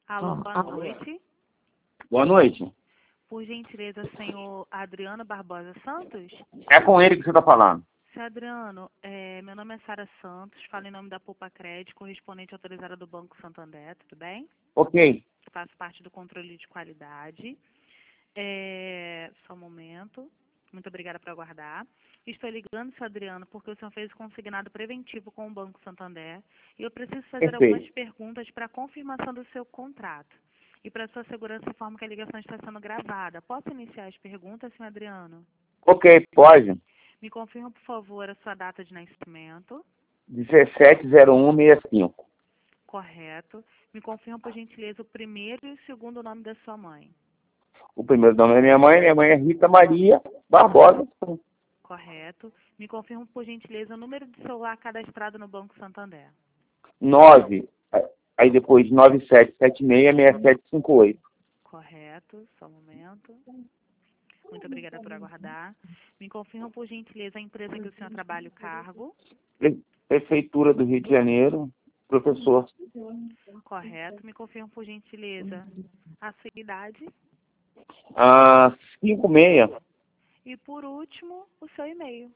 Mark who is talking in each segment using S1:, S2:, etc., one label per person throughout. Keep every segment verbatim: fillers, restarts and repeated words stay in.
S1: Alô, boa noite.
S2: Boa noite.
S1: Por gentileza, senhor Adriano Barbosa Santos?
S2: É com ele que você está falando.
S1: Senhor Adriano, é, meu nome é Sara Santos, falo em nome da Poupa Crédito, correspondente autorizada do Banco Santander, tudo bem?
S2: Ok.
S1: Faço parte do controle de qualidade. É, só um momento. Muito obrigada por aguardar. Estou ligando, senhor Adriano, porque o senhor fez o consignado preventivo com o Banco Santander e eu preciso fazer
S2: Perfeito.
S1: algumas perguntas para confirmação do seu contrato. E para sua segurança, informo que a ligação está sendo gravada. Posso iniciar as perguntas, senhor Adriano?
S2: Ok, pode.
S1: Me confirma, por favor, a sua data de nascimento.
S2: dezessete zero um sessenta e cinco.
S1: Correto. Me confirma, por gentileza, o primeiro e o segundo nome da sua mãe.
S2: O primeiro nome da minha mãe, minha mãe é Rita Maria Barbosa.
S1: Correto. Me confirma, por gentileza, o número de celular cadastrado no Banco Santander.
S2: nove. Aí depois nove sete sete seis, seis sete cinco oito.
S1: Correto. Só um momento. Muito obrigada por aguardar. Me confirma, por gentileza, a empresa que o senhor trabalha, o cargo.
S2: Pre- Prefeitura do Rio de Janeiro, professor.
S1: Correto. Me confirma, por gentileza, a sua idade.
S2: Ah, cinco seis.
S1: E, por último, o seu e-mail.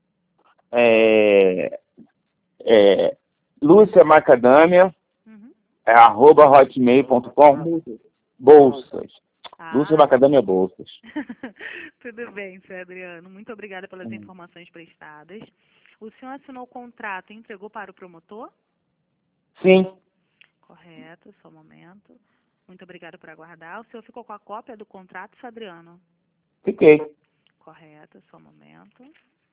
S2: É, é, Lúcia Macadâmia,
S1: Uhum.
S2: é, arroba hotmail ponto com. Bolsas.
S1: Ah.
S2: Lúcia Macadâmia Bolsas.
S1: Tudo bem, senhor Adriano. Muito obrigada pelas
S2: Hum.
S1: informações prestadas. O senhor assinou o contrato e entregou para o promotor?
S2: Sim,
S1: Correto, só um momento. Muito obrigada por aguardar. O senhor ficou com a cópia do contrato, senhor Adriano?
S2: fiquei.
S1: Correto, só um momento.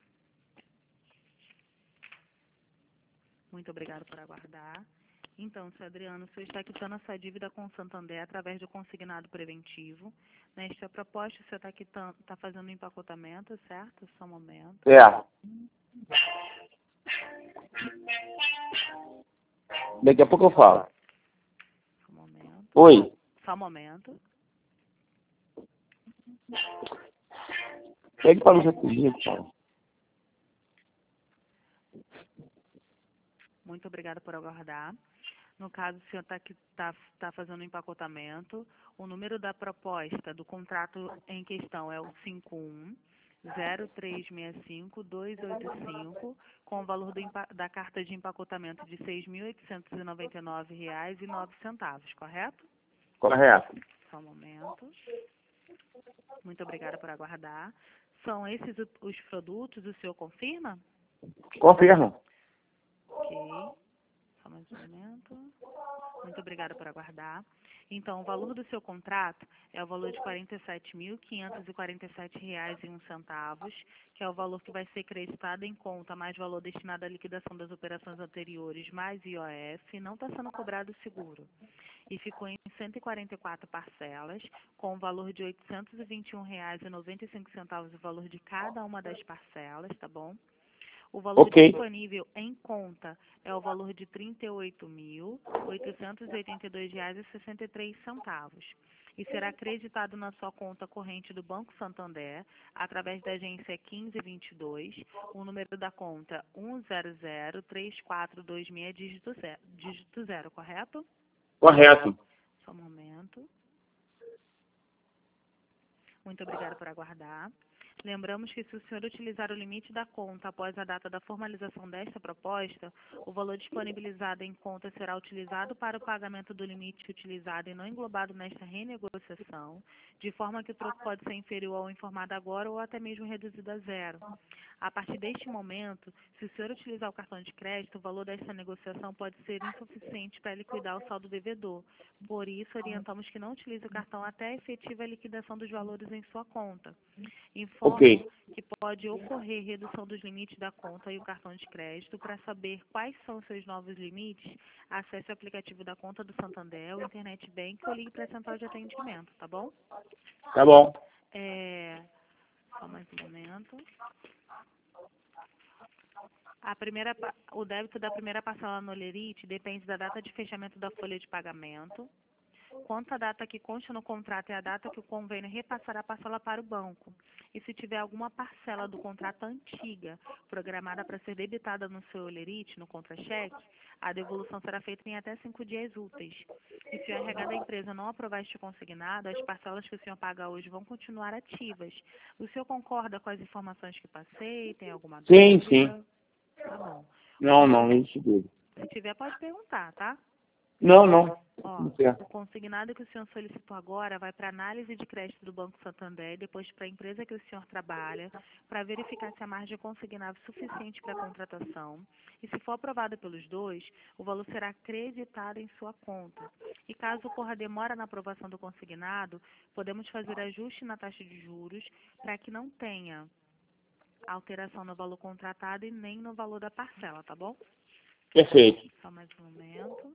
S1: Muito obrigada por aguardar. Então, senhor Adriano, o senhor está quitando a sua dívida com o Santander através do consignado preventivo. Nesta proposta, o senhor está, quitando, está fazendo um empacotamento, certo? Só um momento.
S2: É. Daqui a pouco eu falo.
S1: Só um momento.
S2: Oi.
S1: Só um momento.
S2: Ele falou já comigo, cara.
S1: Muito obrigada por aguardar. No caso, o senhor está tá, tá fazendo um empacotamento. O número da proposta do contrato em questão é o cinco um zero três seis cinco dois oito cinco, com o valor do, da carta de empacotamento de seis mil oitocentos e noventa e nove reais e nove centavos, correto?
S2: Correto.
S1: Só um momento. Muito obrigada por aguardar. São esses os produtos, o senhor confirma?
S2: Confirmo.
S1: Ok. Só mais um momento. Muito obrigada por aguardar. Então, o valor do seu contrato é o valor de quarenta e sete mil quinhentos e quarenta e sete reais e um centavos, que é o valor que vai ser creditado em conta, mais valor destinado à liquidação das operações anteriores, mais I O F, não está sendo cobrado seguro. E ficou em cento e quarenta e quatro parcelas, com o valor de oitocentos e vinte e um reais e noventa e cinco centavos o valor de cada uma das parcelas, tá bom? O valor
S2: Ok.
S1: disponível em conta é o valor de trinta e oito mil oitocentos e oitenta e dois reais e sessenta e três centavos e será acreditado na sua conta corrente do Banco Santander através da agência quinze vinte e dois, o número da conta um zero zero três quatro dois seis dígito zero, dígito zero, correto?
S2: Correto.
S1: Só um momento. Muito obrigada por aguardar. Lembramos que se o senhor utilizar o limite da conta após a data da formalização desta proposta, o valor disponibilizado em conta será utilizado para o pagamento do limite utilizado e não englobado nesta renegociação, de forma que o troco pode ser inferior ao informado agora ou até mesmo reduzido a zero. A partir deste momento, se o senhor utilizar o cartão de crédito, o valor desta negociação pode ser insuficiente para liquidar o saldo devedor. Por isso, orientamos que não utilize o cartão até a efetiva liquidação dos valores em sua conta. Informo
S2: Ok.
S1: que pode ocorrer redução dos limites da conta e o cartão de crédito. Para saber quais são seus novos limites, acesse o aplicativo da conta do Santander, o Internet Bank ou ligue para a central de atendimento, tá bom?
S2: Tá bom.
S1: É... Só mais um momento. A primeira, o débito da primeira parcela no Olerite depende da data de fechamento da folha de pagamento. Quanto à data que consta no contrato é a data que o convênio repassará a parcela para o banco. E se tiver alguma parcela do contrato antiga, programada para ser debitada no seu olerite, no contra-cheque, a devolução será feita em até cinco dias úteis. E se o R H da empresa não aprovar este consignado, as parcelas que o senhor paga hoje vão continuar ativas. O senhor concorda com as informações que passei? Tem alguma dúvida?
S2: Sim, sim.
S1: Tá bom.
S2: Não, não, não existe dúvida.
S1: Se tiver, pode perguntar, tá?
S2: Não, não.
S1: Ó,
S2: Tudo certo.
S1: o consignado que o senhor solicitou agora vai para análise de crédito do Banco Santander, depois para a empresa que o senhor trabalha, para verificar se a margem consignada é suficiente para a contratação. E se for aprovado pelos dois, o valor será acreditado em sua conta. E caso ocorra demora na aprovação do consignado, podemos fazer ajuste na taxa de juros para que não tenha alteração no valor contratado e nem no valor da parcela, tá bom?
S2: Perfeito.
S1: Só mais um momento.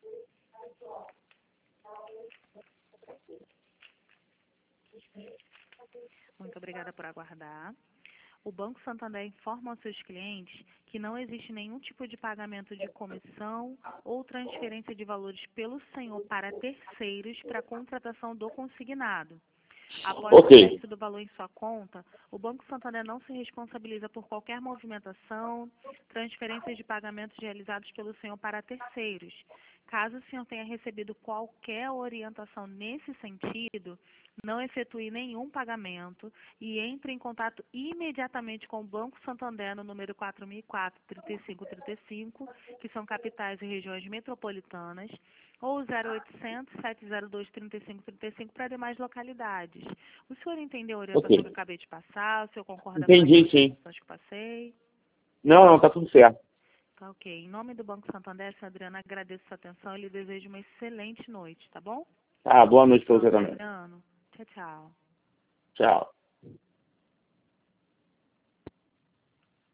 S1: Muito obrigada por aguardar. O Banco Santander informa aos seus clientes que não existe nenhum tipo de pagamento de comissão ou transferência de valores pelo senhor para terceiros para a contratação do consignado. Após
S2: Ok.
S1: o crédito do valor em sua conta, o Banco Santander não se responsabiliza por qualquer movimentação, transferências de pagamentos realizados pelo senhor para terceiros. Caso o senhor tenha recebido qualquer orientação nesse sentido, não efetue nenhum pagamento e entre em contato imediatamente com o Banco Santander no número quatro mil e quatro, trinta e cinco trinta e cinco, que são capitais e regiões metropolitanas, ou zero oitocentos, sete zero dois, trinta e cinco trinta e cinco para demais localidades. O senhor entendeu a orientação
S2: Ok.
S1: que eu acabei de passar? O senhor concorda
S2: Entendi,
S1: com as
S2: sim.
S1: informações que passei?
S2: Não, não, tá tudo certo.
S1: Tá ok. Em nome do Banco Santander, senhora Adriana, agradeço sua atenção e lhe desejo uma excelente noite, tá bom?
S2: Tá, boa noite pra
S1: Tchau,
S2: você
S1: senhor
S2: também.
S1: Adriano. Tchau, tchau.
S2: Tchau.